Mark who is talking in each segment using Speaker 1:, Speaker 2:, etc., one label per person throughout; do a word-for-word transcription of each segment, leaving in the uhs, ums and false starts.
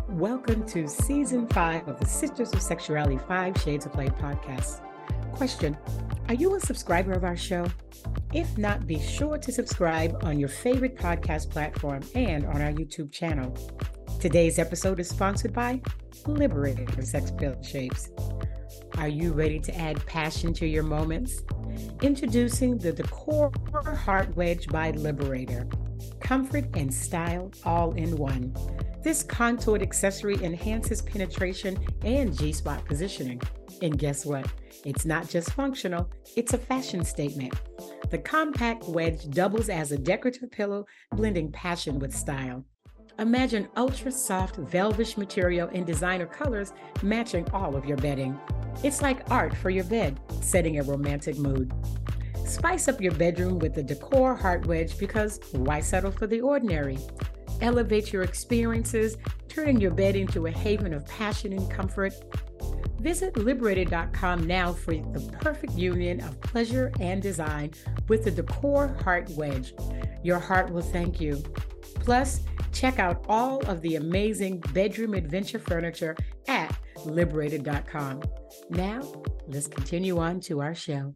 Speaker 1: Welcome to season five of the Sisters of Sexuality Five Shades of Play podcast. Question: are you a subscriber of our show? If not, be sure to subscribe on your favorite podcast platform and on our YouTube channel. Today's episode is sponsored by Liberator Sex-Filled Shapes. Are you ready to add passion to your moments? Introducing the Decor Heart Wedge by Liberator. Comfort and style all in one. This contoured accessory enhances penetration and G-spot positioning. And guess what? It's not just functional, it's a fashion statement. The compact wedge doubles as a decorative pillow, blending passion with style. Imagine ultra-soft velvet material in designer colors matching all of your bedding. It's like art for your bed, setting a romantic mood. Spice up your bedroom with the Decor Heart Wedge because why settle for the ordinary? Elevate your experiences, turning your bed into a haven of passion and comfort. Visit liberated dot com now for the perfect union of pleasure and design with the Decor Heart Wedge. Your heart will thank you. Plus, check out all of the amazing bedroom adventure furniture at liberated dot com. Now, let's continue on to our show.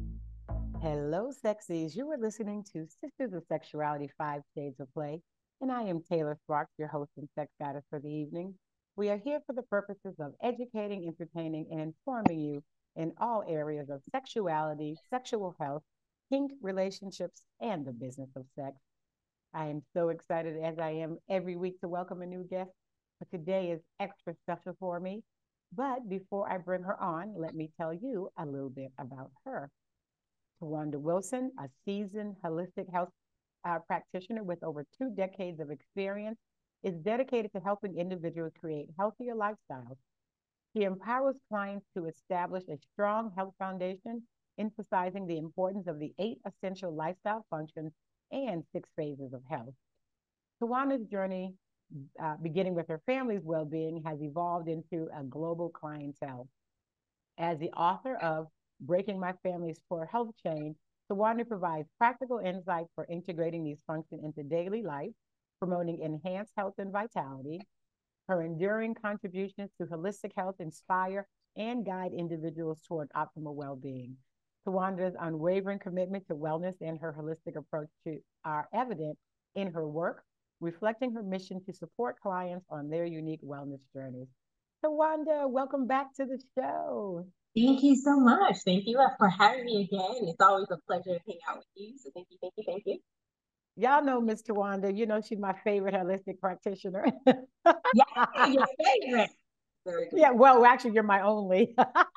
Speaker 1: Hello, sexies. You are listening to Sisters of Sexuality Five Shades of Play, and I am Taylor Sparks, your host and sex goddess for the evening. We are here for the purposes of educating, entertaining, and informing you in all areas of sexuality, sexual health, kink, relationships, and the business of sex. I am so excited, as I am every week, to welcome a new guest, but today is extra special for me. But before I bring her on, let me tell you a little bit about her. Tawanda Wilson, a seasoned holistic health uh, practitioner with over two decades of experience, is dedicated to helping individuals create healthier lifestyles. She empowers clients to establish a strong health foundation, emphasizing the importance of the eight essential lifestyle functions and six phases of health. Tawanda's journey, uh, beginning with her family's well-being, has evolved into a global clientele. As the author of Breaking My Family's Poor Health Chain, Tawanda provides practical insights for integrating these functions into daily life, promoting enhanced health and vitality. Her enduring contributions to holistic health inspire and guide individuals toward optimal well-being. Tawanda's unwavering commitment to wellness and her holistic approach to are evident in her work, reflecting her mission to support clients on their unique wellness journeys. Tawanda, welcome back to the show.
Speaker 2: Thank you so much. Thank you for having me again. It's always a pleasure to hang out with you. So thank you, thank you, thank you.
Speaker 1: Y'all know Miss Tawanda. You know she's my favorite holistic practitioner.
Speaker 2: Yeah, your favorite. Very good.
Speaker 1: Yeah, well, actually, you're my only.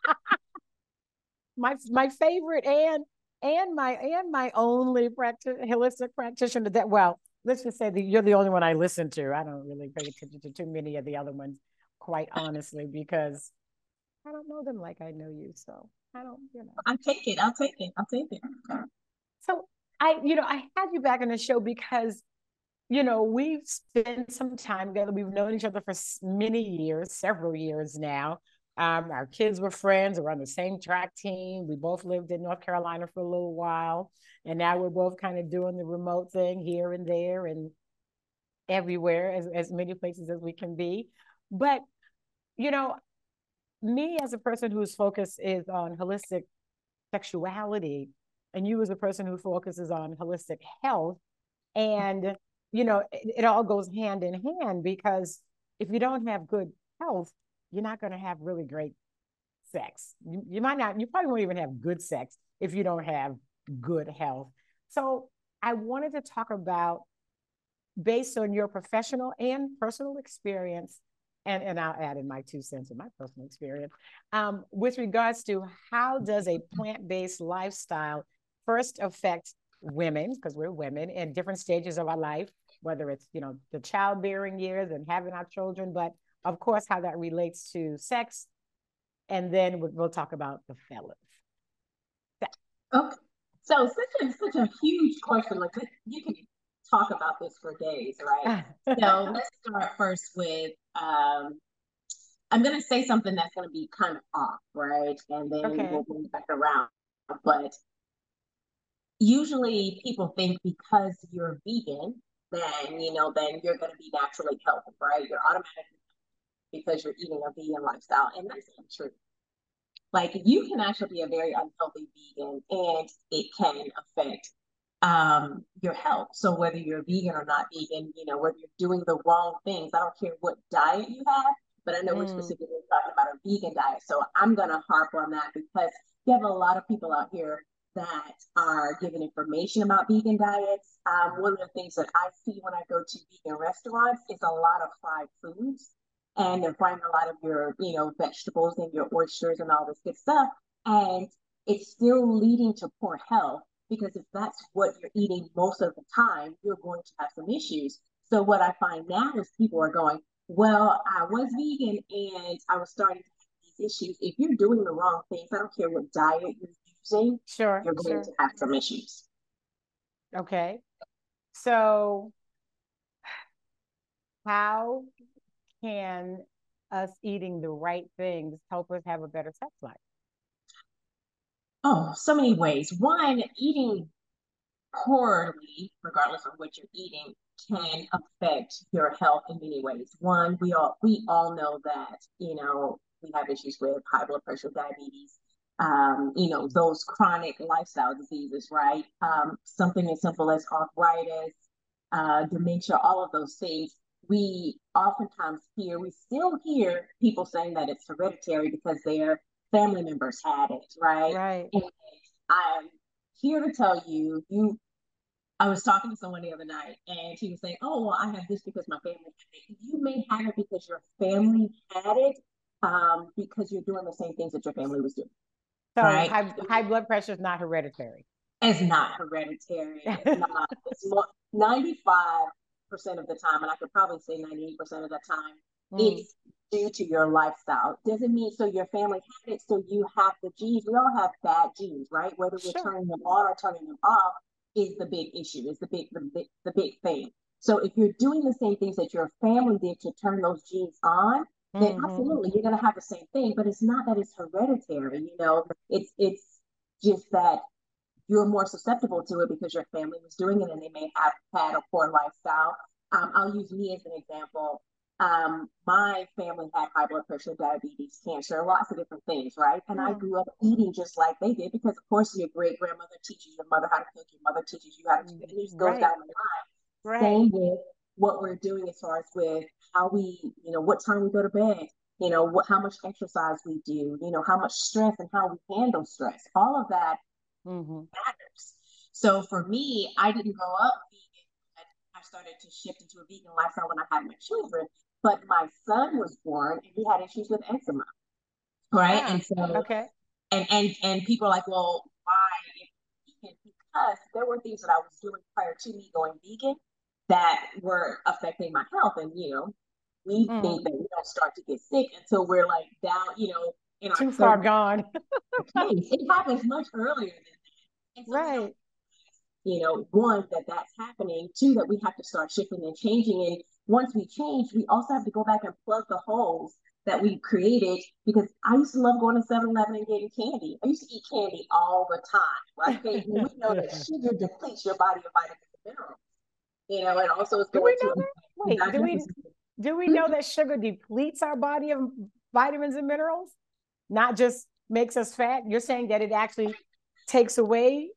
Speaker 1: my my favorite and and my and my only practi- holistic practitioner. That well, let's just say that you're the only one I listen to. I don't really pay attention to too many of the other ones, quite honestly, because I don't know them like I know you. So I don't, you know.
Speaker 2: I'll take it. I'll take it. I'll take it.
Speaker 1: So I, you know, I had you back on the show because, you know, we've spent some time together. We've known each other for many years, several years now. Um, our kids were friends. We're on the same track team. We both lived in North Carolina for a little while. And now we're both kind of doing the remote thing here and there and everywhere, as, as many places as we can be. But, you know, me as a person whose focus is on holistic sexuality, and you as a person who focuses on holistic health, and you know it, it all goes hand in hand, because if you don't have good health, you're not going to have really great sex. You, you might not, you probably won't even have good sex if you don't have good health. So I wanted to talk about, based on your professional and personal experience, and, and I'll add in my two cents of my personal experience, um, with regards to how does a plant-based lifestyle first affect women, because we're women in different stages of our life, whether it's, you know, the childbearing years and having our children, but of course, how that relates to sex. And then we'll, we'll talk about the fellas.
Speaker 2: Okay. So such a such a huge question. Like you can talk about this for days, right? So let's start first with um I'm gonna say something that's gonna be kind of off, right? And then
Speaker 1: Okay.
Speaker 2: we'll move back around. But usually people think because you're vegan, then you know, then you're gonna be naturally healthy, right? You're automatically because you're eating a vegan lifestyle. And that's not true. Like, you can actually be a very unhealthy vegan and it can affect um, your health. So whether you're vegan or not vegan, you know, whether you're doing the wrong things, I don't care what diet you have, but I know mm. we're specifically talking about a vegan diet. So I'm going to harp on that because you have a lot of people out here that are giving information about vegan diets. Um, one of the things that I see when I go to vegan restaurants is a lot of fried foods. And they're frying a lot of your, you know, vegetables and your oysters and all this good stuff. And it's still leading to poor health because if that's what you're eating most of the time, you're going to have some issues. So what I find now is people are going, well, I was vegan and I was starting to have these issues. If you're doing the wrong things, I don't care what diet you're using,
Speaker 1: sure,
Speaker 2: you're going
Speaker 1: sure.
Speaker 2: to have some issues.
Speaker 1: Okay. So how can us eating the right things help us have a better sex life?
Speaker 2: Oh, so many ways. One, eating poorly, regardless of what you're eating, can affect your health in many ways. One, we all we all know that, you know, we have issues with high blood pressure, diabetes, um, you know, those chronic lifestyle diseases, right? Um, something as simple as arthritis, uh, dementia, all of those things. We oftentimes hear, we still hear people saying that it's hereditary because their family members had it, right?
Speaker 1: Right.
Speaker 2: And I'm here to tell you, you, I was talking to someone the other night and he was saying, oh, well, I have this because my family had it. You may have it because your family had it, um, because you're doing the same things that your family was doing.
Speaker 1: So right? high, high blood pressure is not hereditary.
Speaker 2: It's not hereditary. It's not. It's more, ninety-five percent of the time, and I could probably say ninety-eight percent of the time, mm. it's due to your lifestyle. Doesn't mean so your family had it, so you have the genes. We all have bad genes, right? Whether we're sure. turning them on or turning them off is the big issue, is the big, the big, the big thing. So if you're doing the same things that your family did to turn those genes on, then mm-hmm. absolutely you're going to have the same thing. But it's not that it's hereditary. You know, it's it's just that you're more susceptible to it because your family was doing it and they may have had a poor lifestyle. Um, I'll use me as an example. Um, my family had high blood pressure, diabetes, cancer, lots of different things, right? And mm. I grew up eating just like they did because, of course, your great grandmother teaches your mother how to cook, your mother teaches you how to cook, and it just goes right. down the line. Right. Same with what we're doing as far as with how we, you know, what time we go to bed, you know, what, how much exercise we do, you know, how much stress and how we handle stress. All of that mm-hmm. matters. So for me, I didn't grow up vegan. I started to shift into a vegan lifestyle when I had my children. But my son was born and he had issues with eczema, right? Yeah. And so,
Speaker 1: okay,
Speaker 2: and and and people are like, well, why? Because there were things that I was doing prior to me going vegan that were affecting my health, and you know, we mm. think that we don't start to get sick until we're like down, you know, in our
Speaker 1: too far gone.
Speaker 2: It happens much earlier than that, and so
Speaker 1: right?
Speaker 2: You know, one, that that's happening. Two, that we have to start shifting and changing. And once we change, we also have to go back and plug the holes that we created. Because I used to love going to seven eleven and getting candy. I used to eat candy all the time, right? Okay, we know that sugar depletes your body of vitamins and minerals. You know, and also it's
Speaker 1: do we know that? Wait, do we do we know that sugar depletes our body of vitamins and minerals, not just makes us fat? You're saying that it actually takes away.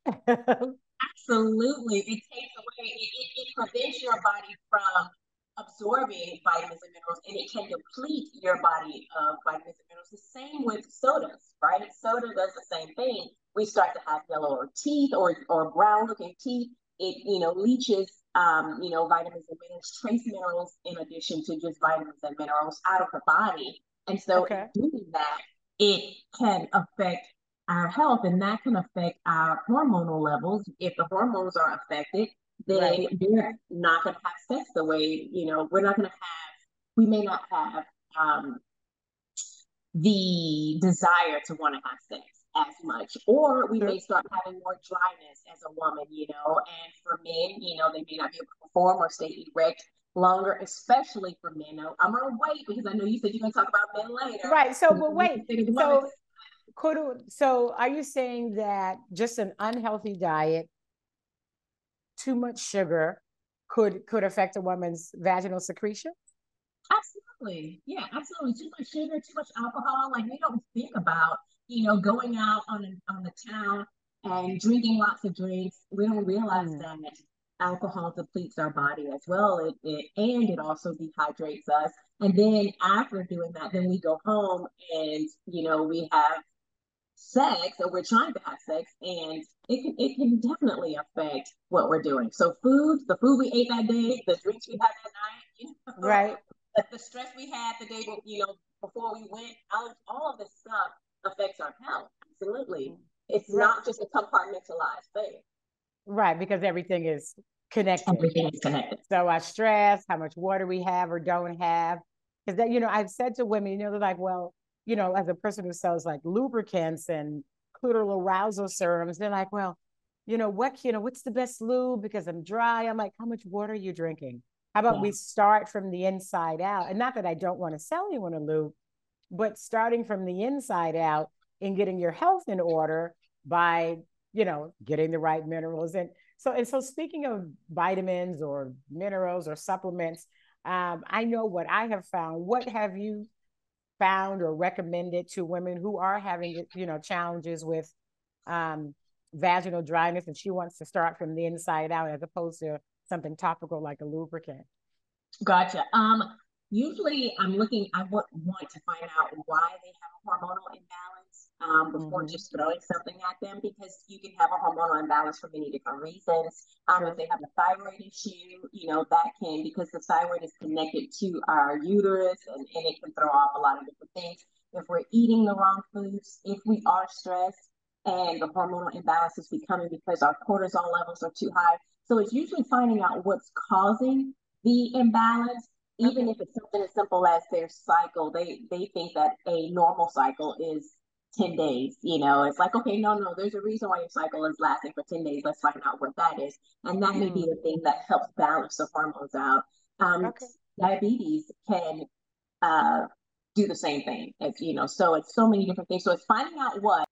Speaker 2: Absolutely. It takes away, it, it, it prevents your body from absorbing vitamins and minerals, and it can deplete your body of vitamins and minerals. The same with sodas, right? Soda does the same thing. We start to have yellow teeth or, or brown looking teeth. It, you know, leaches, um, you know, vitamins and minerals, trace minerals, in addition to just vitamins and minerals out of the body. And so okay. in doing that, it can affect our health, and that can affect our hormonal levels. If the hormones are affected, then right. we're not going to have sex the way, you know, we're not going to have, we may not have um, the desire to want to have sex as much, or we sure. may start having more dryness as a woman, you know, and for men, you know, they may not be able to perform or stay erect longer, especially for men. Now, I'm going to wait because I know you said you're going to talk about men later.
Speaker 1: Right. So, but wait. So, Could, so are you saying that just an unhealthy diet, too much sugar, could could affect a woman's vaginal secretion?
Speaker 2: Absolutely. Yeah, absolutely. Too much sugar, too much alcohol. Like we don't think about, you know, going out on a, on the town and drinking lots of drinks. We don't realize
Speaker 1: Mm.
Speaker 2: that alcohol depletes our body as well. It, it and it also dehydrates us. And then after doing that, then we go home and you know we have sex or we're trying to have sex and it can it can definitely affect what we're doing. So food, the food we ate that day, the drinks we had that night, you know,
Speaker 1: Right.
Speaker 2: the, the stress we had the day, you know, before we went out, all of this stuff affects our health. Absolutely. It's
Speaker 1: Right.
Speaker 2: not just a compartmentalized thing.
Speaker 1: Right, because everything is connected.
Speaker 2: Everything is connected.
Speaker 1: So our stress, how much water we have or don't have. Because that, you know, I've said to women, you know, they're like, well, you know, as a person who sells like lubricants and clitoral arousal serums, they're like, well, you know, what, you know, what's the best lube? Because I'm dry. I'm like, how much water are you drinking? How about yeah. we start from the inside out? And not that I don't want to sell anyone a lube, but starting from the inside out and getting your health in order by, you know, getting the right minerals. And so, and so speaking of vitamins or minerals or supplements, um, I know what I have found. What have you found or recommended to women who are having, you know, challenges with um, vaginal dryness and she wants to start from the inside out as opposed to something topical like a lubricant?
Speaker 2: Gotcha. Um, usually I'm looking, I want, want to find out why they have a hormonal imbalance um, before mm-hmm. just throwing something at them, because you can have a hormonal imbalance for many different reasons. Um, sure. If they have a thyroid issue, you know, that can, because the thyroid is connected to our uterus and, and it can throw off a lot of different things. If we're eating the wrong foods, if we are stressed and the hormonal imbalance is becoming because our cortisol levels are too high. So it's usually finding out what's causing the imbalance, even okay. if it's something as simple as their cycle. They they think that a normal cycle is ten days. You know, it's like, okay, no, no, there's a reason why your cycle is lasting for ten days. Let's find out what that is. And that mm. may be the thing that helps balance the hormones out. Um, okay. Diabetes can uh, do the same thing, as you know, so it's so many different things. So it's finding out what.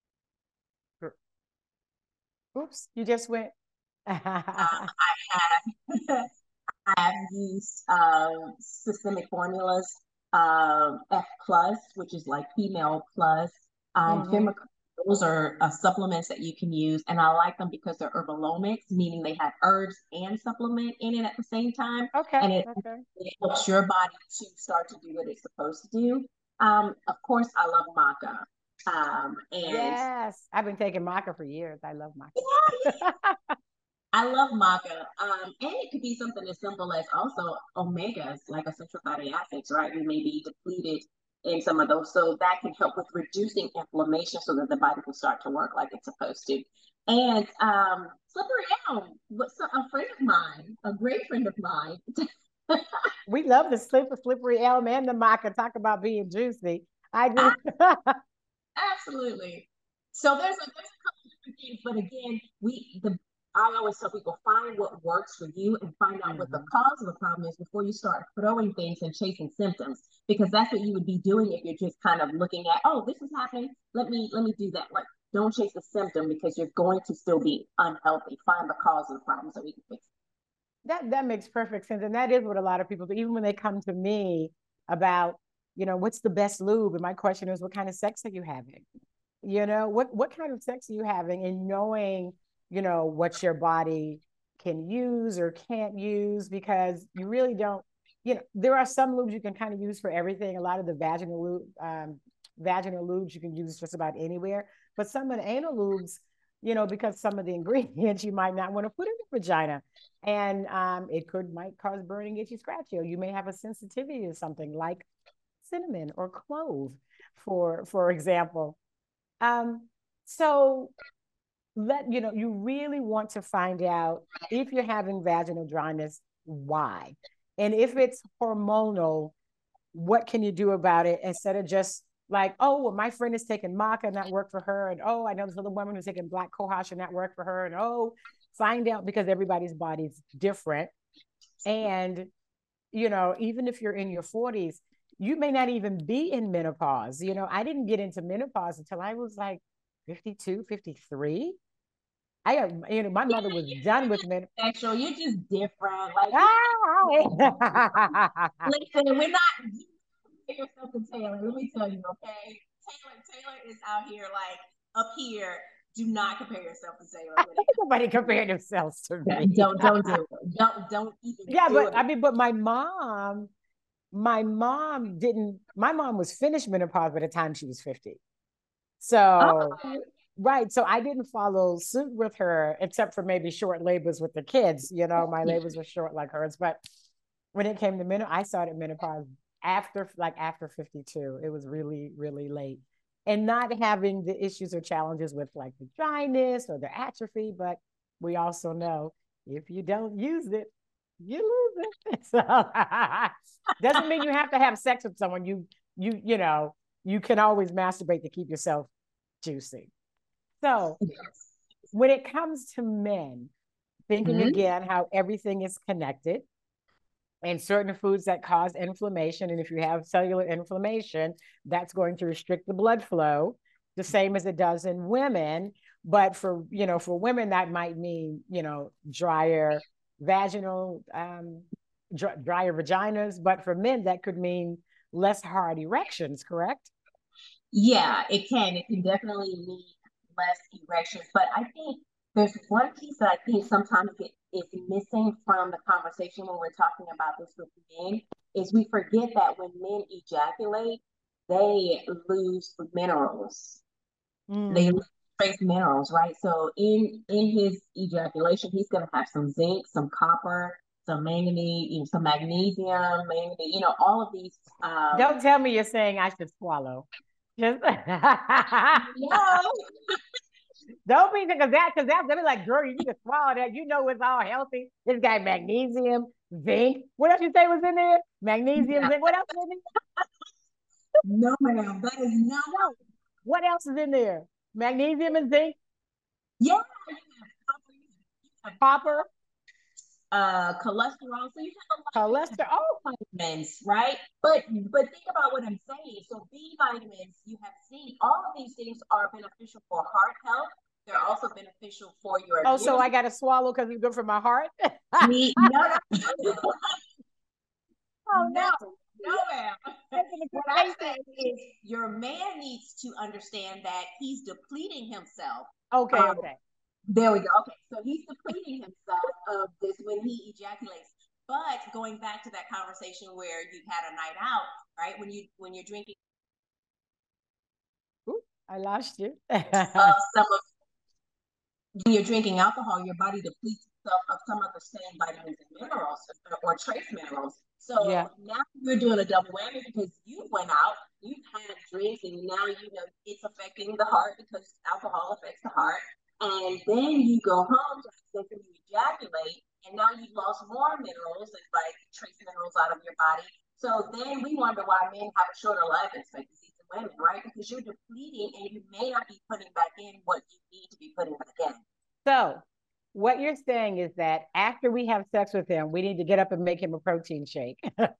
Speaker 1: Oops, you just went.
Speaker 2: um, I have I have used uh, systemic formulas, uh, F plus, which is like female plus. Um, mm-hmm. Those are uh, supplements that you can use, and I like them because they're herbalomics, meaning they have herbs and supplement in it at the same time.
Speaker 1: Okay.
Speaker 2: And it,
Speaker 1: okay.
Speaker 2: it helps your body to start to do what it's supposed to do. Um, of course, I love maca. Um, and
Speaker 1: yes, I've been taking maca for years. I love maca.
Speaker 2: Yeah. I love maca, um, and it could be something as simple as also omegas, like essential fatty acids, right? We may be depleted in some of those, so that can help with reducing inflammation, so that the body can start to work like it's supposed to. And um, slippery elm, what's a friend of mine, a great friend of mine.
Speaker 1: We love the slippery, slippery elm and the maca. Talk about being juicy. I do.
Speaker 2: Absolutely. So there's a there's a couple different things, but again, we the I always tell people, find what works for you and find out mm-hmm. what the cause of the problem is before you start throwing things and chasing symptoms, because that's what you would be doing if you're just kind of looking at, oh, this is happening. Let me let me do that. Like, don't chase the symptom, because you're going to still be unhealthy. Find the cause of the problem so we can fix it.
Speaker 1: That that makes perfect sense. And that is what a lot of people do. Even when they come to me about, you know, what's the best lube? And my question is, what kind of sex are you having? You know, what what kind of sex are you having? And knowing, you know, what your body can use or can't use, because you really don't, you know, there are some lubes you can kind of use for everything. A lot of the vaginal lube, um, vaginal lubes you can use just about anywhere, but some of the anal lubes, you know, because some of the ingredients you might not want to put in your vagina, and um, it could might cause burning, itchy, scratchy, or you may have a sensitivity to something like cinnamon or clove, for for example. Um, so let you know, you really want to find out if you're having vaginal dryness, why, and if it's hormonal, what can you do about it, instead of just like, oh, well, my friend is taking maca and that worked for her, and oh, I know this other woman who's taking black cohosh and that worked for her, and oh, find out, because everybody's body's different. And you know, even if you're in your forties, you may not even be in menopause. You know, I didn't get into menopause until I was like fifty-two, fifty-three. I got, you know, my mother was done with men.
Speaker 2: Sexual, you're just different. Like, ah! Listen, we're not yourself to Taylor. Let me tell you, okay? Taylor, Taylor is out here like up here. Do not compare yourself to Taylor.
Speaker 1: Nobody compare themselves to me.
Speaker 2: Don't don't do it. Don't don't even.
Speaker 1: Yeah,
Speaker 2: do
Speaker 1: but
Speaker 2: it.
Speaker 1: I mean, but my mom, my mom didn't. My mom was finished menopause by the time she was fifty. So. Oh. Right. So I didn't follow suit with her, except for maybe short labors with the kids. You know, my labors were short like hers. But when it came to menopause, I started menopause after, like after fifty-two. It was really, really late. And not having the issues or challenges with like the dryness or the atrophy. But we also know if you don't use it, you lose it. So doesn't mean you have to have sex with someone. You, you, you know, you can always masturbate to keep yourself juicy. So when it comes to men, thinking mm-hmm. again how everything is connected and certain foods that cause inflammation. And if you have cellular inflammation, that's going to restrict the blood flow, the same as it does in women. But for, you know, for women, that might mean, you know, drier vaginal, um, dry, drier vaginas. But for men, that could mean less hard erections, correct?
Speaker 2: Yeah, it can. It can definitely mean less erections. But I think there's one piece that I think sometimes it is missing from the conversation when we're talking about this with men is we forget that when men ejaculate, they lose minerals. Mm. They lose trace minerals, right? So in in his ejaculation, he's going to have some zinc, some copper, some manganese, you know, some magnesium, manganese, you know, all of these. Um,
Speaker 1: Don't tell me you're saying I should swallow. Just
Speaker 2: no.
Speaker 1: Don't be because that because that's gonna be like, girl, you need to swallow that. You know it's all healthy. It's got magnesium, zinc. What else you say was in there? Magnesium, yeah. zinc. What else is in there?
Speaker 2: No, ma'am. That is not.
Speaker 1: No. What else is in there? Magnesium and zinc.
Speaker 2: Yeah.
Speaker 1: Copper.
Speaker 2: Uh, cholesterol. So you have a
Speaker 1: lot cholesterol.
Speaker 2: of vitamins, right? But but think about what I'm saying. So B vitamins, you have zinc. All of these things are beneficial for heart health. They're also beneficial for your.
Speaker 1: Oh, so I got to swallow because it's good for my heart.
Speaker 2: Me, no, no.
Speaker 1: Oh no,
Speaker 2: no, ma'am. What I'm saying is, your man needs to understand that he's depleting himself.
Speaker 1: Okay, um, okay.
Speaker 2: There we go. Okay, so he's depleting himself of this when he ejaculates. But going back to that conversation where you've had a night out, right? When you when you're drinking,
Speaker 1: Ooh, I lost you.
Speaker 2: uh, some of when you're drinking alcohol, your body depletes itself of some of the same vitamins and minerals or trace minerals. So yeah. Now you're doing a double whammy because you went out, you've had drinks, and now you know it's affecting the heart because alcohol affects the heart. And then you go home to you ejaculate, and now you've lost more minerals and like trace minerals out of your body. So then we wonder why men have a shorter life expectancy than women, right? Because you're depleting and you may not be putting back in what you need to be putting back in.
Speaker 1: So what you're saying is that after we have sex with him, we need to get up and make him a protein shake.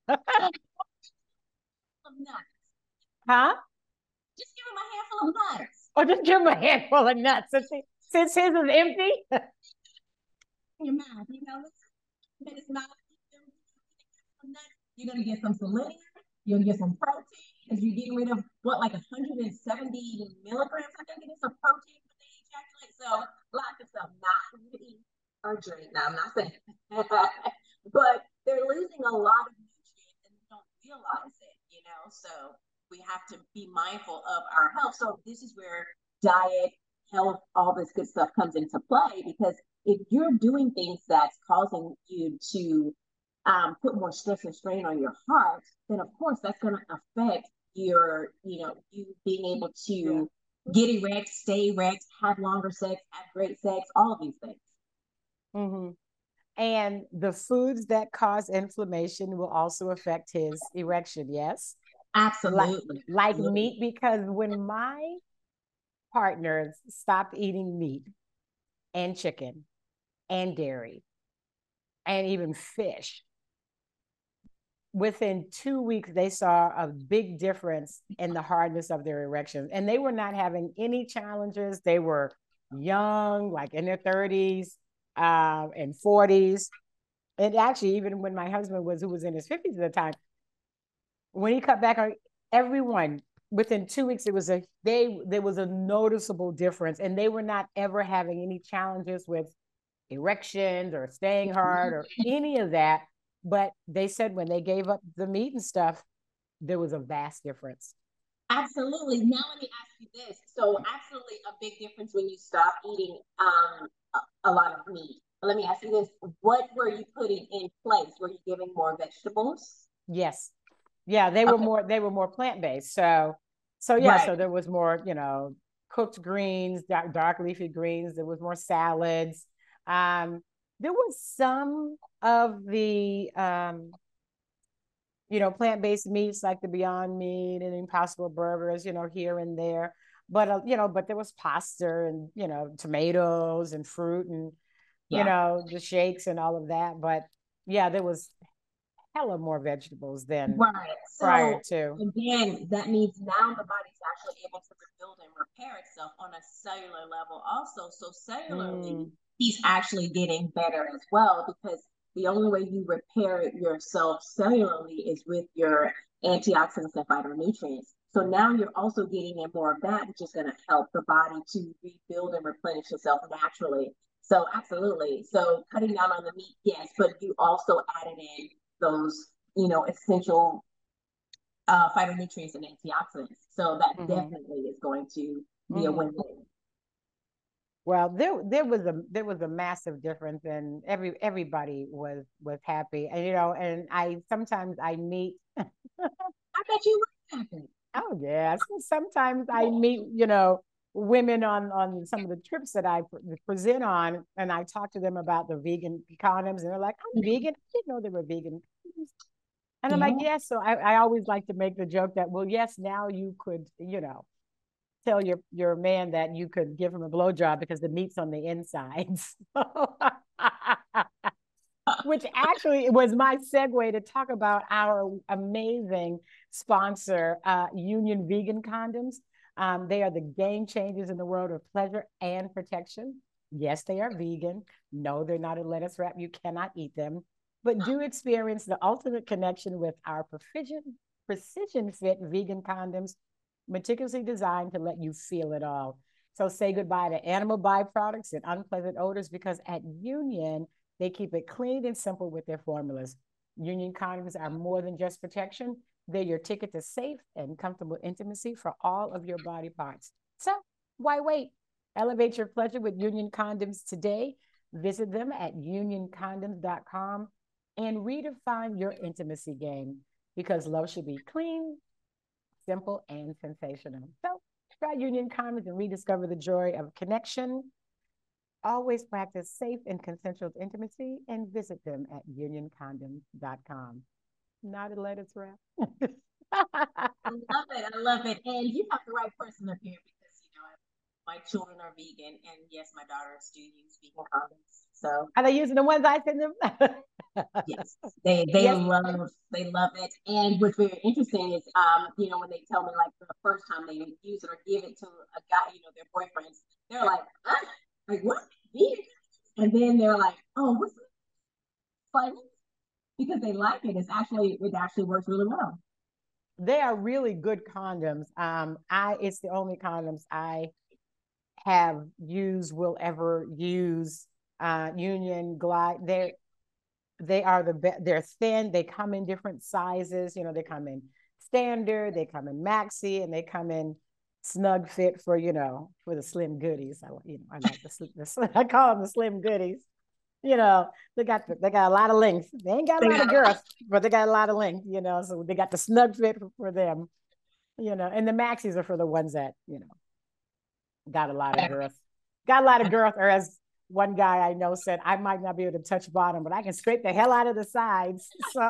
Speaker 1: Huh?
Speaker 2: Just give him a handful of nuts.
Speaker 1: Or just give him a handful of nuts. Since, he, since his is empty.
Speaker 2: Your mouth, you know, in his mouth. You're gonna get some selenium. You're gonna get some protein because you're getting rid of what, like one hundred seventy milligrams, I think it is, of protein when they ejaculate. So lots of stuff not for you to eat or drink. Now I'm not saying, but they're losing a lot of nutrients and they don't realize it, you know. So we have to be mindful of our health. So this is where diet, health, all this good stuff comes into play, because if you're doing things that's causing you to um, put more stress and strain on your heart, then of course that's going to affect your, you know, you being able to yeah. get erect, stay erect, have longer sex, have great sex, all of these things.
Speaker 1: Mm-hmm. And the foods that cause inflammation will also affect his erection, yes?
Speaker 2: Absolutely.
Speaker 1: Like, like
Speaker 2: Absolutely.
Speaker 1: meat, because when my partners stopped eating meat and chicken and dairy and even fish, within two weeks, they saw a big difference in the hardness of their erections. And they were not having any challenges. They were young, like in their thirties uh, and forties. And actually, even when my husband was, who was in his fifties at the time, when he cut back on everyone, within two weeks, it was a they there was a noticeable difference, and they were not ever having any challenges with erections or staying hard or any of that. But they said when they gave up the meat and stuff, there was a vast difference.
Speaker 2: Absolutely. Now let me ask you this. So absolutely a big difference when you stop eating um, a, a lot of meat. Let me ask you this. What were you putting in place? Were you giving more vegetables?
Speaker 1: Yes. Yeah, they were
Speaker 2: okay.
Speaker 1: more they were more plant-based. So so yeah, right. So there was more, you know, cooked greens, dark, dark leafy greens, there was more salads. Um, there was some of the um, you know, plant-based meats like the Beyond Meat and Impossible Burgers, you know, here and there. But, uh, you know, but there was pasta and, you know, tomatoes and fruit and, yeah. you know, the shakes and all of that. But yeah, there was hella more vegetables than right. prior
Speaker 2: so,
Speaker 1: to.
Speaker 2: Again, that means now the body's actually able to rebuild and repair itself on a cellular level also. So cellularly, mm. he's actually getting better as well, because the only way you repair yourself cellularly is with your antioxidants and phytonutrients. So now you're also getting in more of that, which is going to help the body to rebuild and replenish itself naturally. So absolutely. So cutting down on the meat, yes, but you also added in those, you know, essential uh, phytonutrients and antioxidants. So that mm-hmm. definitely is going to be mm-hmm. a win-win.
Speaker 1: Well, there there was a there was a massive difference, and every everybody was was happy, and you know, and I sometimes I meet.
Speaker 2: I bet you were happy.
Speaker 1: Oh yes, sometimes I meet, you know, women on on some of the trips that I present on, and I talk to them about the vegan condoms, and they're like, "I'm mm-hmm. vegan. I didn't know they were vegan." And I'm yeah. like, yes. So I, I always like to make the joke that, well, yes, now you could, you know, tell your, your man that you could give him a blowjob because the meat's on the inside. Which actually was my segue to talk about our amazing sponsor, uh, Union Vegan Condoms. Um, they are the game changers in the world of pleasure and protection. Yes, they are vegan. No, they're not a lettuce wrap. You cannot eat them. But do experience the ultimate connection with our precision, precision fit vegan condoms, meticulously designed to let you feel it all. So say goodbye to animal byproducts and unpleasant odors, because at Union, they keep it clean and simple with their formulas. Union condoms are more than just protection. They're your ticket to safe and comfortable intimacy for all of your body parts. So why wait? Elevate your pleasure with Union condoms today. Visit them at union condoms dot com. And redefine your intimacy game, because love should be clean, simple, and sensational. So try Union Condoms and rediscover the joy of connection. Always practice safe and consensual intimacy, and visit them at union condoms dot com. Not a lettuce wrap.
Speaker 2: I love it. I love it. And you have the right person up here, because, you know, my children are vegan, and yes, my daughters do use vegan condoms. So
Speaker 1: are they using the ones I send them?
Speaker 2: Yes, they they yes. love they love it. And what's very interesting is, um, you know, when they tell me like the first time they use it or give it to a guy, you know, their boyfriends, they're like, ah, like what? And then they're like, oh, what's it? Like, because they like it. It's actually it actually works really well.
Speaker 1: They are really good condoms. Um, I it's the only condoms I have used, will ever use. Uh, Union Glide, they're they are the best. They're thin. They come in different sizes. You know, they come in standard, they come in maxi, and they come in snug fit for, you know, for the slim goodies. I, you know, I like the, the I call them the slim goodies. You know, they got the, they got a lot of length. They ain't got a lot of girth, but they got a lot of length. You know, so they got the snug fit for, for them. You know, and the maxis are for the ones that, you know, got a lot of girth. Got a lot of girth, or as one guy I know said, I might not be able to touch bottom, but I can scrape the hell out of the sides. So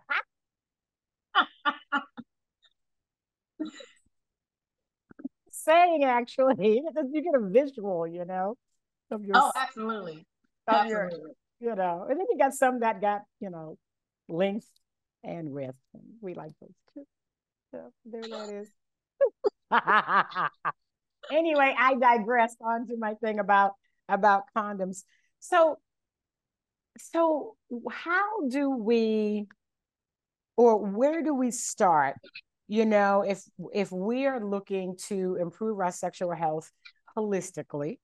Speaker 1: saying, actually, you get a visual, you know,
Speaker 2: of your, oh, absolutely.
Speaker 1: Of absolutely. Your, you know, and then you got some that got, you know, length and width. And we like those too. So there that is. Anyway, I digressed onto my thing about about condoms. So, so how do we, or where do we start? You know, if if we are looking to improve our sexual health holistically,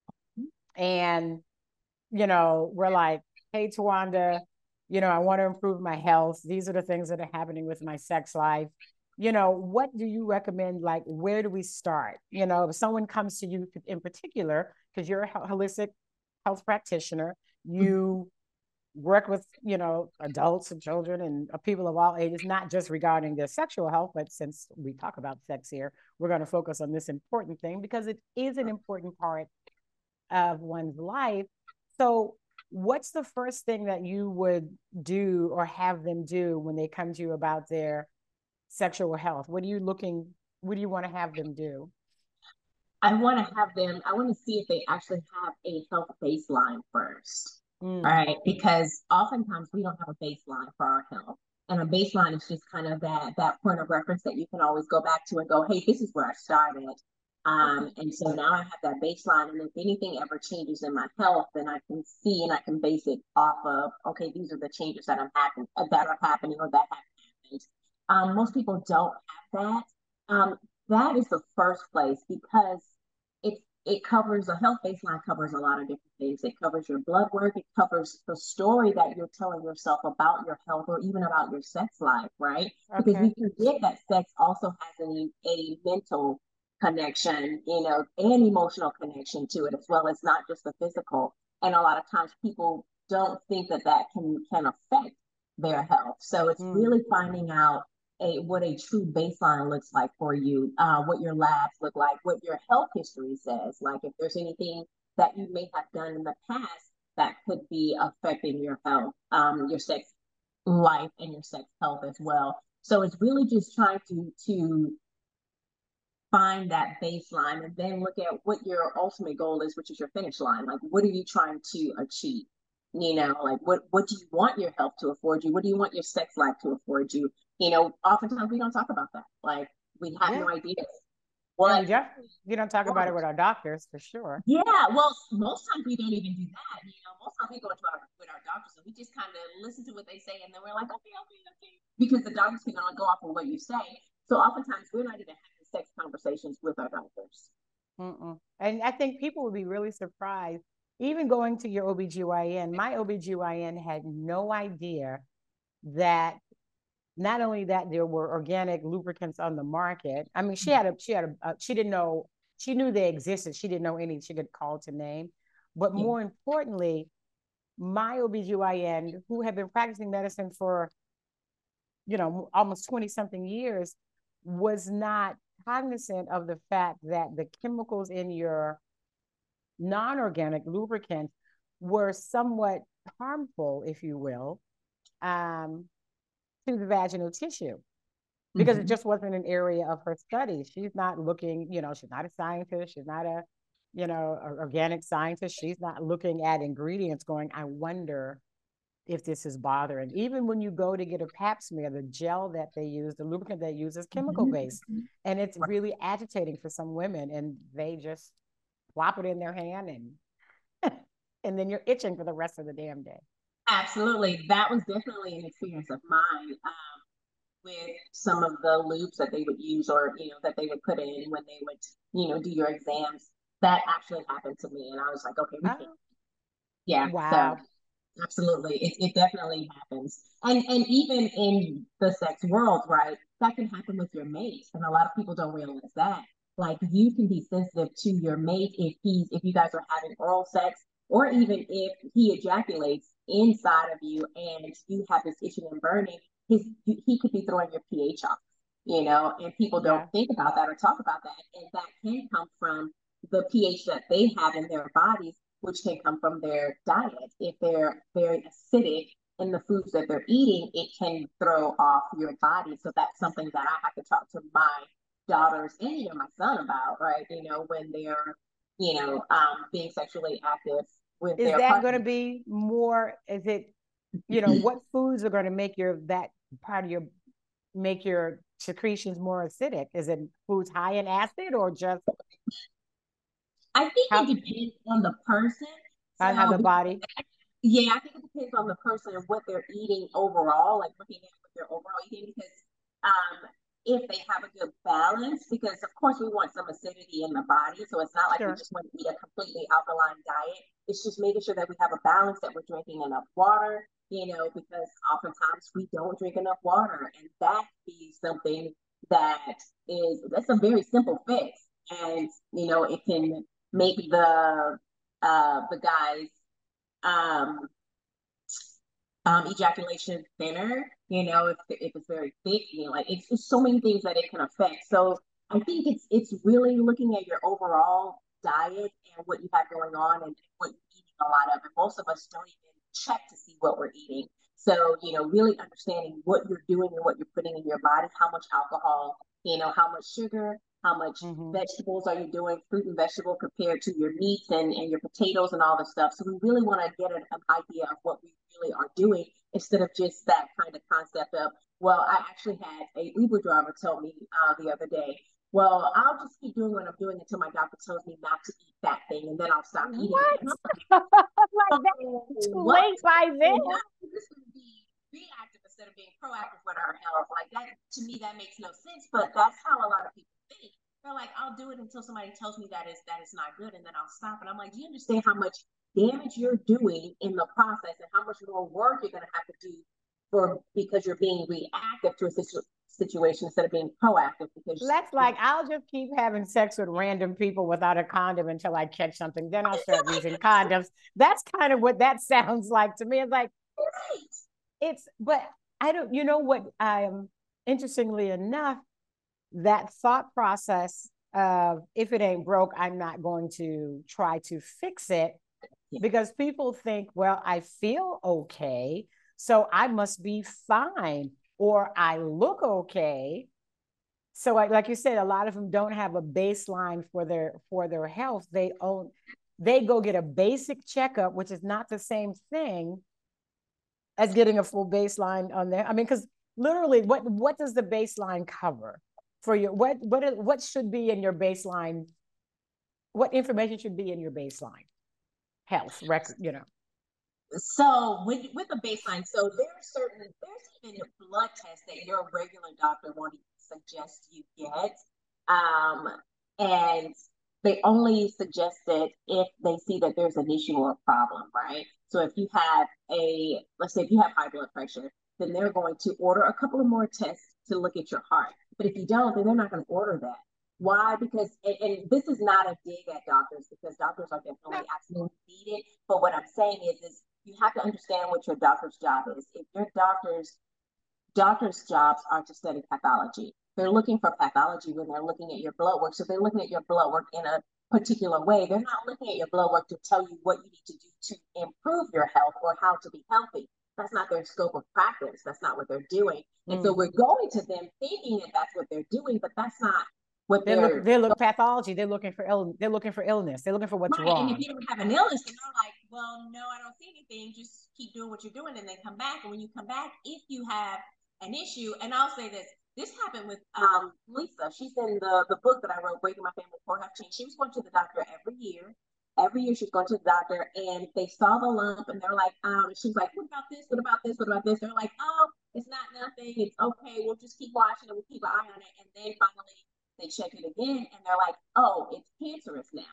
Speaker 1: and you know, we're like, hey, Tawanda, you know, I want to improve my health. These are the things that are happening with my sex life. You know, what do you recommend? Like, where do we start? You know, if someone comes to you in particular, because you're a holistic health practitioner, you work with, you know, adults and children and people of all ages, not just regarding their sexual health, but since we talk about sex here, we're going to focus on this important thing because it is an important part of one's life. So what's the first thing that you would do or have them do when they come to you about their sexual health? What are you looking, what do you want to have them do?
Speaker 2: I want to have them, I want to see if they actually have a health baseline first. Mm. Right? Because oftentimes we don't have a baseline for our health. And a baseline is just kind of that that point of reference that you can always go back to and go, hey, this is where I started. Um, and so now I have that baseline. And if anything ever changes in my health, then I can see and I can base it off of, okay, these are the changes that I'm happen- that are happening or that have happened. Um, most people don't have that. Um, that is the first place because it's it covers a health baseline covers a lot of different things. It covers your blood work. It covers the story that you're telling yourself about your health or even about your sex life, right? Okay. Because we forget that sex also has a, a mental connection, you know, and emotional connection to it as well. It's not just the physical. And a lot of times people don't think that that can, can affect their health. So it's mm. really finding out A, what a true baseline looks like for you, uh, what your labs look like, what your health history says, like if there's anything that you may have done in the past that could be affecting your health, um, your sex life and your sex health as well. So it's really just trying to, to find that baseline and then look at what your ultimate goal is, which is your finish line. Like, what are you trying to achieve? You know, like what, what do you want your health to afford you? What do you want your sex life to afford you? You know, oftentimes we don't talk about that. Like we have yeah. no idea.
Speaker 1: What, we just, you don't talk about it with our doctors for sure.
Speaker 2: Yeah, well, most times we don't even do that. You know, most times we go into our with our doctors and we just kind of listen to what they say and then we're like, okay, okay, okay. Because the doctors can only go off of what you say. So oftentimes we're not even having sex conversations with our doctors.
Speaker 1: Mm-mm. And I think people would be really surprised, even going to your O B G Y N. My O B G Y N had no idea that not only that there were organic lubricants on the market. I mean, she had a, she had a, uh, she didn't know, she knew they existed. She didn't know any she could call to name. But yeah. more importantly, my O B G Y N, who had been practicing medicine for, you know, almost twenty something years, was not cognizant of the fact that the chemicals in your non-organic lubricants were somewhat harmful, if you will, um, to the vaginal tissue, because mm-hmm. it just wasn't an area of her study. She's not looking, you know, she's not a scientist. She's not a, you know, a organic scientist. She's not looking at ingredients going, I wonder if this is bothering. Even when you go to get a pap smear, the gel that they use, the lubricant they use is chemical based. Mm-hmm. And it's really agitating for some women, and they just plop it in their hand and and then you're itching for the rest of the damn day.
Speaker 2: Absolutely. That was definitely an experience of mine um, with some of the loops that they would use or, you know, that they would put in when they would, you know, do your exams. That actually happened to me. And I was like, okay, we oh. can't. Yeah.
Speaker 1: Wow.
Speaker 2: So absolutely. It, it definitely happens. And and even in the sex world, right, that can happen with your mate. And a lot of people don't realize that. Like you can be sensitive to your mate if he's if you guys are having oral sex, or even if he ejaculates inside of you and you have this itching and burning, his he could be throwing your pH off, you know, and people don't yeah. think about that or talk about that. And that can come from the pH that they have in their bodies, which can come from their diet. If they're very acidic in the foods that they're eating, it can throw off your body. So that's something that I have to talk to my daughters and even my son about, right? You know, when they're, you know, um, being sexually active with
Speaker 1: is
Speaker 2: their
Speaker 1: that going to be more, is it, you know, what foods are going to make your, that part of your, make your secretions more acidic? Is it foods high in acid or just
Speaker 2: I think
Speaker 1: How,
Speaker 2: it depends on the person.
Speaker 1: on how
Speaker 2: So
Speaker 1: the body.
Speaker 2: yeah, I think it depends on the person and what they're eating overall, like looking at what they're overall eating, because um, if they have a good balance, because of course we want some acidity in the body. So it's not like we
Speaker 1: Sure.
Speaker 2: just want to eat a completely alkaline diet. It's just making sure that we have a balance, that we're drinking enough water, you know, because oftentimes we don't drink enough water. And that is something that is, that's a very simple fix. And, you know, it can make the, uh, the guys, um, um, ejaculation thinner, you know, if, if it's very thick, you know, like it's just so many things that it can affect. So I think it's it's really looking at your overall diet and what you have going on and what you're eating a lot of. And most of us don't even check to see what we're eating. So, you know, really understanding what you're doing and what you're putting in your body, how much alcohol, you know, how much sugar, how much mm-hmm. vegetables are you doing, fruit and vegetable compared to your meats and, and your potatoes and all this stuff. So we really want to get an, an idea of what we really are doing instead of just that kind of concept of, well, I actually had a Uber driver tell me uh, the other day, well, I'll just keep doing what I'm doing until my doctor tells me not to eat that thing, and then I'll stop eating
Speaker 1: what?
Speaker 2: it.
Speaker 1: Like, like that's too what? late by then.
Speaker 2: This would be reactive instead of being proactive with our health. Like that, to me, that makes no sense. But that's how a lot of people think. They're like, I'll do it until somebody tells me that is that it's not good, and then I'll stop. And I'm like, do you understand how much damage you're doing in the process, and how much more work you're going to have to do for because you're being reactive to a situation? situation instead of being proactive, because
Speaker 1: that's like, I'll just keep having sex with random people without a condom until I catch something, then I'll start using condoms. That's kind of what that sounds like to me. It's like, right. It's, but I don't, you know what, I'm interestingly enough, that thought process of, if it ain't broke, I'm not going to try to fix it, because people think, well, I feel okay, so I must be fine, or I look okay. So like you said, a lot of them don't have a baseline for their for their health. They own they go get a basic checkup, which is not the same thing as getting a full baseline on there. I mean, because literally, what what does the baseline cover for your what what what should be in your baseline? What information should be in your baseline health record? You know.
Speaker 2: So with with a baseline, so there are certain there's even blood tests that your regular doctor won't even suggest you get, um, and they only suggest it if they see that there's an issue or a problem, right? So if you have a, let's say if you have high blood pressure, then they're going to order a couple of more tests to look at your heart. But if you don't, then they're not going to order that. Why? Because, and, and this is not a dig at doctors, because doctors are definitely absolutely needed. But what I'm saying is, is you have to understand what your doctor's job is. If your doctor's doctor's jobs are to study pathology, they're looking for pathology when they're looking at your blood work. So they're looking at your blood work in a particular way. They're not looking at your blood work to tell you what you need to do to improve your health or how to be healthy. That's not their scope of practice. That's not what they're doing. And mm. so we're going to them thinking that that's what they're doing, but that's not what
Speaker 1: they're, they're look, they look pathology. They're looking for ill, they're looking for illness. They're looking for what's
Speaker 2: right.
Speaker 1: wrong.
Speaker 2: And if you don't have an illness, then they're like, well, no, I don't see anything. Just keep doing what you're doing, and then come back. And when you come back, if you have an issue, and I'll say this, this happened with um, Lisa. She's in the, the book that I wrote, Breaking My Family Poor Health Chain. She was going to the doctor every year. Every year she's going to the doctor, and they saw the lump, and they're like, um, she was like, what about this? What about this? What about this? They're like, oh, it's not nothing. It's okay. We'll just keep watching it. We'll keep an eye on it. And then finally they check it again, and they're like, oh, it's cancerous now.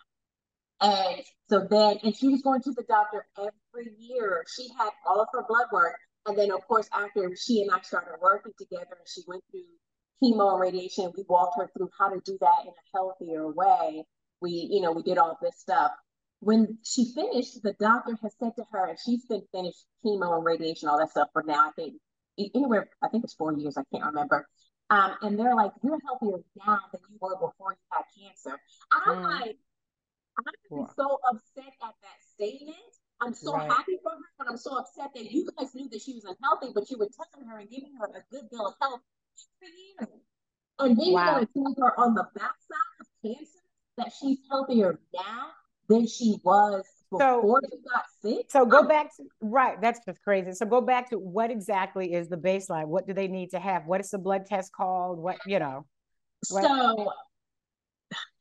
Speaker 2: And so then, and she was going to the doctor every year. She had all of her blood work. And then, of course, after she and I started working together and she went through chemo and radiation, we walked her through how to do that in a healthier way. We, you know, we did all this stuff. When she finished, the doctor has said to her, and she's been finished chemo and radiation, all that stuff for now, I think, anywhere, I think it's four years, I can't remember. Um, and they're like, you're healthier now than you were before you had cancer. I'm mm. like, I'm wow. so upset at that statement. I'm so right. happy for her, but I'm so upset that you guys knew that she was unhealthy, but you were telling her and giving her a good bill of health for years. And then wow. you're going to tell her on the backside of cancer that she's healthier now than she was before so, she got sick.
Speaker 1: So go back to, right, that's just crazy. So go back to what exactly is the baseline? What do they need to have? What is the blood test called? What, you know? What?
Speaker 2: So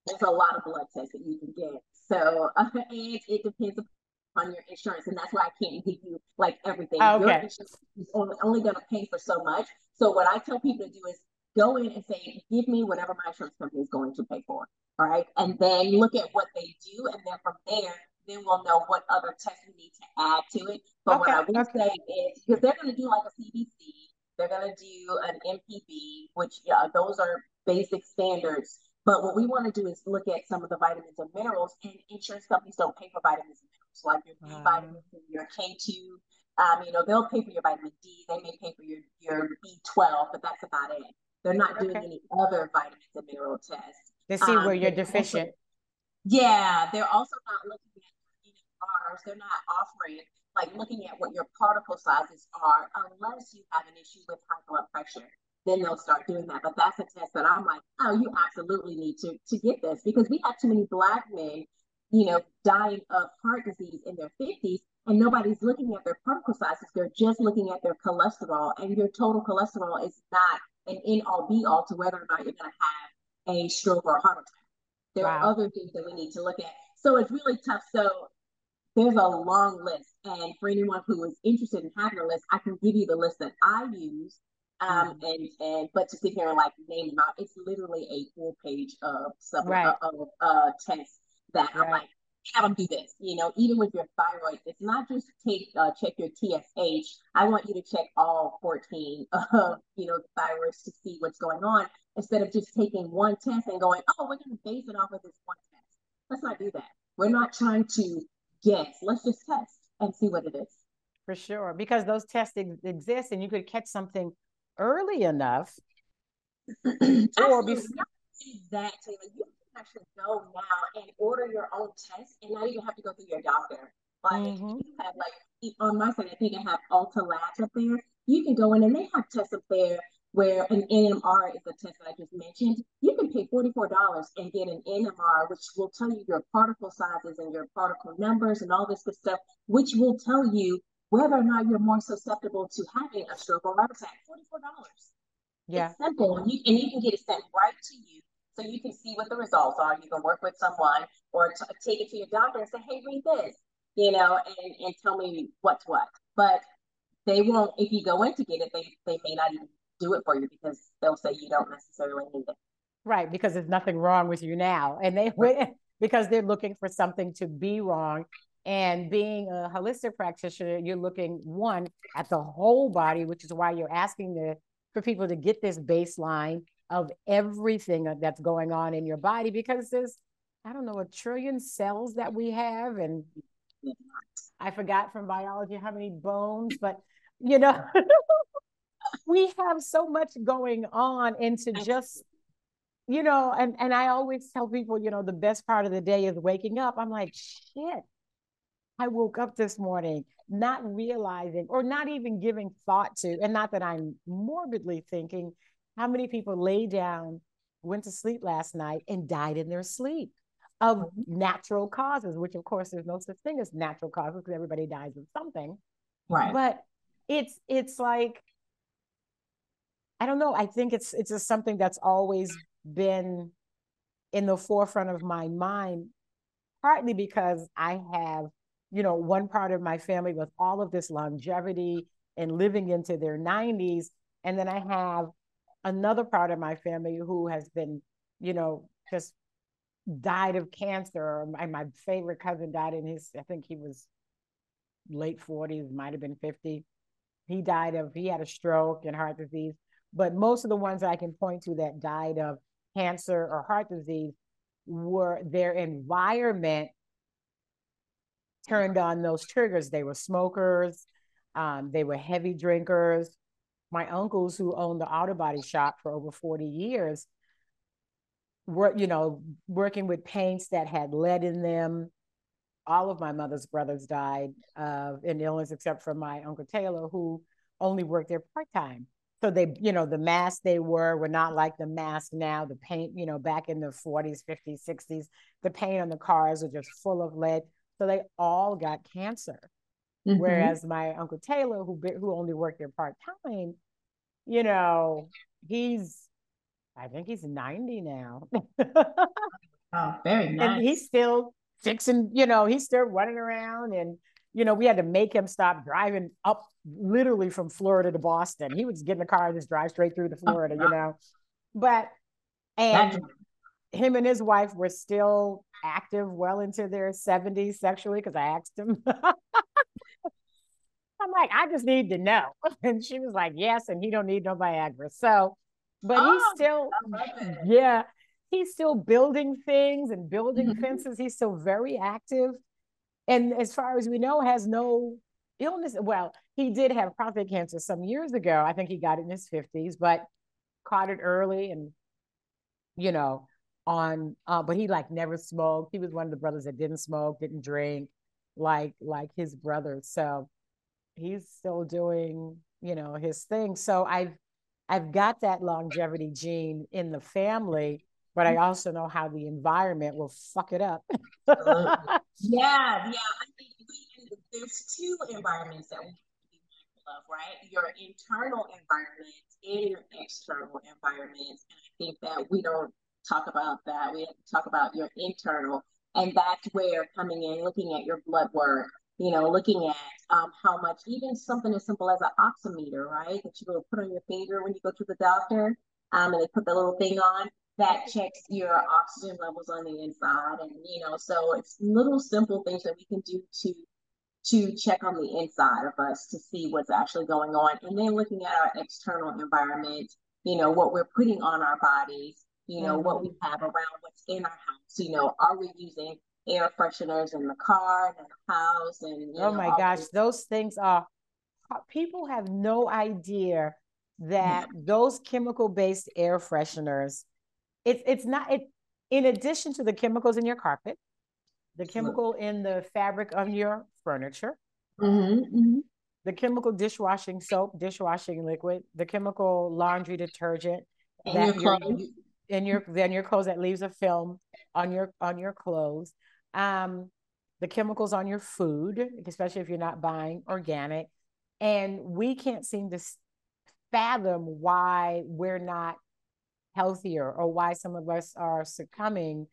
Speaker 2: there's a lot of blood tests that you can get. So uh, and it depends on your insurance, and that's why I can't give you like everything.
Speaker 1: Okay.
Speaker 2: Your insurance is only, only going to pay for so much. So what I tell people to do is go in and say, give me whatever my insurance company is going to pay for. All right. And then look at what they do. And then from there, then we'll know what other tests we need to add to it. But okay, what I will okay. say is, because they're going to do like a C B C, they're going to do an M P B, which yeah, those are basic standards. But what we want to do is look at some of the vitamins and minerals, and insurance companies don't pay for vitamins and minerals, like your B um, vitamins and your K two. Um, you know, they'll pay for your vitamin D, they may pay for your, your B twelve, but that's about it. They're not doing okay. any other vitamins and mineral tests.
Speaker 1: To see um, where you're deficient.
Speaker 2: Also, yeah, they're also not looking at your N M Rs. They're not offering, like looking at what your particle sizes are, unless you have an issue with high blood pressure. Then they'll start doing that. But that's a test that I'm like, oh, you absolutely need to, to get this, because we have too many Black men, you know, dying of heart disease in their fifties, and nobody's looking at their particle sizes. They're just looking at their cholesterol, and your total cholesterol is not an end all be all to whether or not you're going to have a stroke or a heart attack. There wow. are other things that we need to look at. So it's really tough. So there's a long list. And for anyone who is interested in having a list, I can give you the list that I use. Um, mm-hmm. and, and, but to sit here and like name them out, it's literally a full page of some right. of, of uh, tests that right. I'm like, have them do this. You know, even with your thyroid, it's not just take uh, check your T S H. I want you to check all fourteen of you know thyroids to see what's going on, instead of just taking one test and going, oh, we're going to base it off of this one test. Let's not do that. We're not trying to guess. Let's just test and see what it is.
Speaker 1: For sure, because those tests ex- exist, and you could catch something early enough, or before.
Speaker 2: Exactly. Like, you can actually go now and order your own test, and not even have to go through your doctor. Like mm-hmm. you have, like on my side, I think I have Ulta Labs up there. You can go in and they have tests up there where an N M R is the test that I just mentioned. You can pay forty-four dollars and get an N M R, which will tell you your particle sizes and your particle numbers and all this good stuff, which will tell you whether or not you're more susceptible to having a stroke or heart attack. forty-four dollars. Yeah. It's simple, and you, and you can get it sent right to you, so you can see what the results are. You can work with someone or t- take it to your doctor and say, hey, read this, you know, and, and tell me what's what. But they won't, if you go in to get it, they, they may not even do it for you, because they'll say you don't necessarily need it.
Speaker 1: Right, because there's nothing wrong with you now. And they right. because they're looking for something to be wrong. And being a holistic practitioner, you're looking, one, at the whole body, which is why you're asking the, for people to get this baseline of everything that's going on in your body, because there's, I don't know, a trillion cells that we have. And I forgot from biology how many bones, but, you know, we have so much going on. And to just, you know, and, and I always tell people, you know, the best part of the day is waking up. I'm like, shit. I woke up this morning not realizing, or not even giving thought to, and not that I'm morbidly thinking, how many people lay down, went to sleep last night, and died in their sleep of mm-hmm. natural causes, which of course there's no such thing as natural causes, because everybody dies of something.
Speaker 2: Right.
Speaker 1: But it's it's like, I don't know, I think it's it's just something that's always been in the forefront of my mind, partly because I have, you know, one part of my family with all of this longevity and living into their nineties. And then I have another part of my family who has been, you know, just died of cancer. My, my favorite cousin died in his, I think he was late forties, might have been fifty. He died of, he had a stroke and heart disease. But most of the ones I can point to that died of cancer or heart disease were their environment turned on those triggers. They were smokers. Um, they were heavy drinkers. My uncles, who owned the auto body shop for over forty years, were, you know, working with paints that had lead in them. All of my mother's brothers died of an illness, except for my Uncle Taylor, who only worked there part-time. So they, you know, the masks they were were not like the masks now. The paint, you know, back in the forties, fifties, sixties, the paint on the cars were just full of lead. So they all got cancer. Mm-hmm. Whereas my Uncle Taylor, who who only worked there part-time, you know, he's, I think he's ninety now.
Speaker 2: Oh, very nice.
Speaker 1: And he's still fixing, you know, he's still running around. And, you know, we had to make him stop driving up literally from Florida to Boston. He would get in the car and just drive straight through to Florida, oh, wow. you know. But, and That's... him and his wife were still active well into their seventies sexually, because I asked him. I'm like, I just need to know. And she was like, yes, and he don't need no Viagra. So, but oh, he's still, yeah, he's still building things and building mm-hmm. fences. He's still very active. And as far as we know, has no illness. Well, he did have prostate cancer some years ago. I think he got it in his fifties, but caught it early and, you know, on, uh, but he like never smoked. He was one of the brothers that didn't smoke, didn't drink, like, like his brother. So he's still doing, you know, his thing. So I've, I've got that longevity gene in the family, but I also know how the environment will fuck it up.
Speaker 2: yeah, yeah. I think we, there's two environments that we have to be mindful of, right? Your internal environment and your external environment. And I think that we don't talk about that. We have to talk about your internal. And that's where coming in, looking at your blood work, you know, looking at um, how much, even something as simple as an oximeter, right? That you will put on your finger when you go to the doctor, um, and they put the little thing on that checks your oxygen levels on the inside. And, you know, so it's little simple things that we can do to, to check on the inside of us to see what's actually going on. And then looking at our external environment, you know, what we're putting on our bodies, you know, mm-hmm. what we have around what's in our house, you know, are we using air fresheners in the car and in the house? And you
Speaker 1: oh
Speaker 2: know,
Speaker 1: my gosh, those... those things are, people have no idea that yeah. those chemical-based air fresheners, it's it's not, it, in addition to the chemicals in your carpet, the chemical in the fabric of your furniture,
Speaker 2: mm-hmm, mm-hmm.
Speaker 1: the chemical dishwashing soap, dishwashing liquid, the chemical laundry detergent,
Speaker 2: and that your clothes.
Speaker 1: in your then your clothes that leaves a film on your on your clothes, um, the chemicals on your food, especially if you're not buying organic, and we can't seem to fathom why we're not healthier or why some of us are succumbing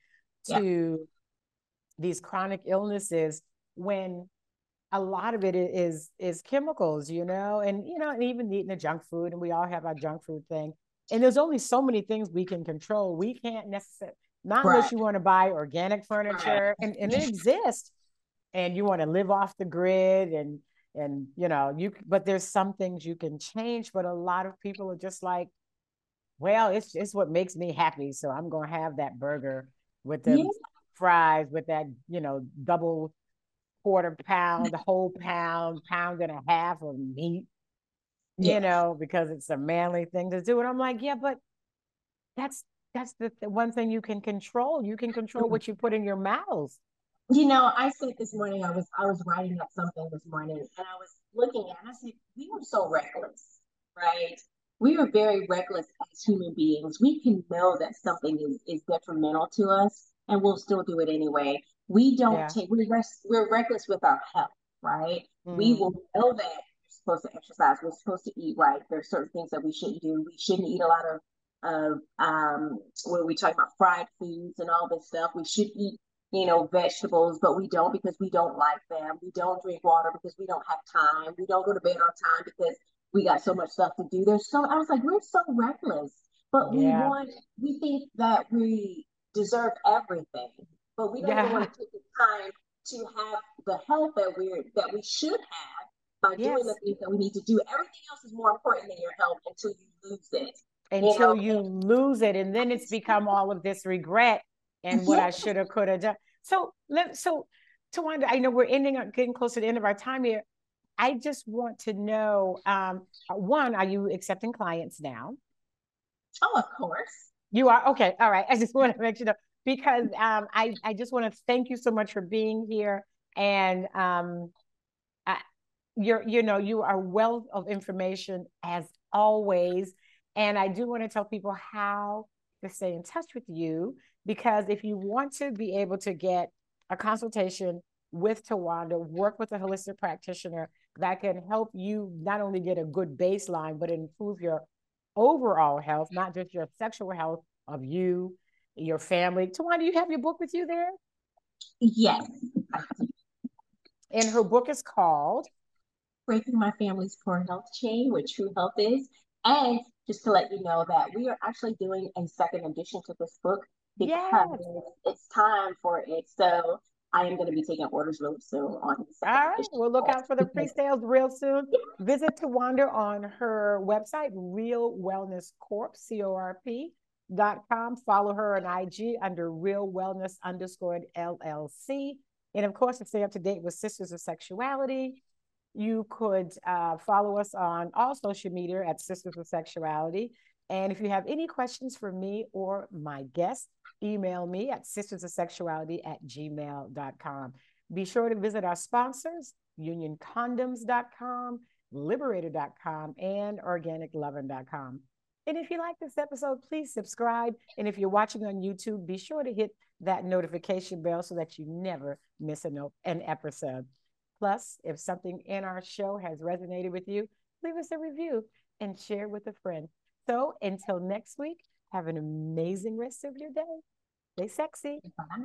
Speaker 1: to yeah. these chronic illnesses when a lot of it is is chemicals, you know, and you know, and even eating the junk food, and we all have our junk food thing. And there's only so many things we can control. We can't necessarily, not right. unless you want to buy organic furniture, right. and, and it exists, and you want to live off the grid, and and you know, you, but there's some things you can change, but a lot of people are just like, well, it's it's what makes me happy, so I'm gonna have that burger with the yeah. fries with that, you know, double quarter pound, whole pound, pound and a half of meat, yeah. you know, because it's a manly thing to do. And I'm like, yeah, but that's that's the, the one thing you can control. You can control what you put in your mouths.
Speaker 2: You know, I said this morning, I was I was writing up something this morning, and I was looking at it, and I said, we were so reckless, right? We are very reckless as human beings. We can know that something is, is detrimental to us, and we'll still do it anyway. We don't yeah. take, we're, we're reckless with our health, right? Mm-hmm. We will know that we're supposed to exercise, we're supposed to eat right. There's certain things that we shouldn't do. We shouldn't eat a lot of, of um, when we talk about fried foods and all this stuff. We should eat, you know, vegetables, but we don't because we don't like them. We don't drink water because we don't have time. We don't go to bed on time because we got so much stuff to do. There's so, I was like, we're so reckless, but yeah. we want, we think that we deserve everything, but we don't yeah. want to take the time to have the health that we're, that we should have by yes. doing the things that we need to do. Everything else is more important than your health until you lose it.
Speaker 1: Until you, know? you lose it. And then it's become all of this regret and what yeah. I should have, could have done. So, let, so Tawanda, I know we're ending up getting close to the end of our time here. I just want to know, um, one, are you accepting clients now?
Speaker 2: Oh, of course.
Speaker 1: You are? Okay. All right. I just want to make sure, because um, I, I just want to thank you so much for being here. And um, I, you're, you know, you are a wealth of information as always. And I do want to tell people how to stay in touch with you, because if you want to be able to get a consultation with Tawanda, work with a holistic practitioner that can help you not only get a good baseline, but improve your overall health, not just your sexual health of you your family. Tawanda, do you have your book with you there?
Speaker 2: Yes.
Speaker 1: And her book is called
Speaker 2: Breaking My Family's Poor Health Chain, What True Health Is. And just to let you know that we are actually doing a second edition to this book because yes. it's time for it. So I am going to be taking orders real soon on the second
Speaker 1: All right,
Speaker 2: edition.
Speaker 1: we'll look out for the pre-sales real soon. Visit Tawanda on her website, Real Wellness Corp, C O R P dot com. Follow her on I G under Real Wellness underscore L L C. And of course, to stay up to date with Sisters of Sexuality, you could uh, follow us on all social media at Sisters of Sexuality. And if you have any questions for me or my guests, email me at sisters of sexuality at gmail dot com. Be sure to visit our sponsors, union condoms dot com, liberator dot com, and organic lovin dot com. And if you like this episode, please subscribe. And if you're watching on YouTube, be sure to hit that notification bell so that you never miss an, an episode. Plus, if something in our show has resonated with you, leave us a review and share with a friend. So until next week, have an amazing rest of your day. Stay sexy.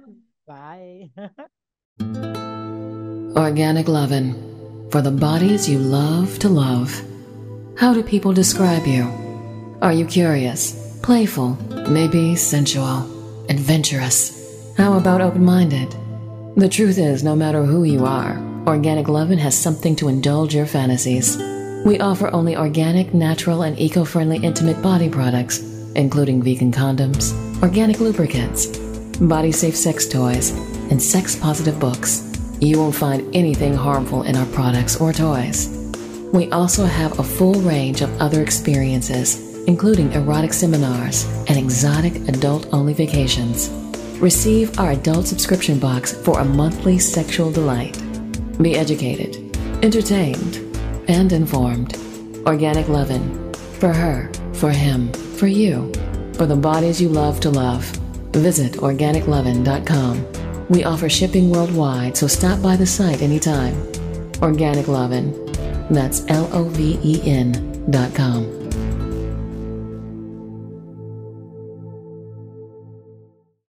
Speaker 1: Bye. Bye.
Speaker 3: Organic Lovin', for the bodies you love to love. How do people describe you? Are you curious, playful, maybe sensual, adventurous? How about open-minded? The truth is, no matter who you are, Organic Lovin' has something to indulge your fantasies. We offer only organic, natural, and eco-friendly intimate body products, including vegan condoms, organic lubricants, body-safe sex toys, and sex-positive books. You won't find anything harmful in our products or toys. We also have a full range of other experiences, including erotic seminars and exotic adult-only vacations. Receive our adult subscription box for a monthly sexual delight. Be educated, entertained, and informed. Organic Lovin', for her, for him, for you, for the bodies you love to love. Visit organic lovin dot com. We offer shipping worldwide, so stop by the site anytime. Organic Lovin', that's L O V E N dot com.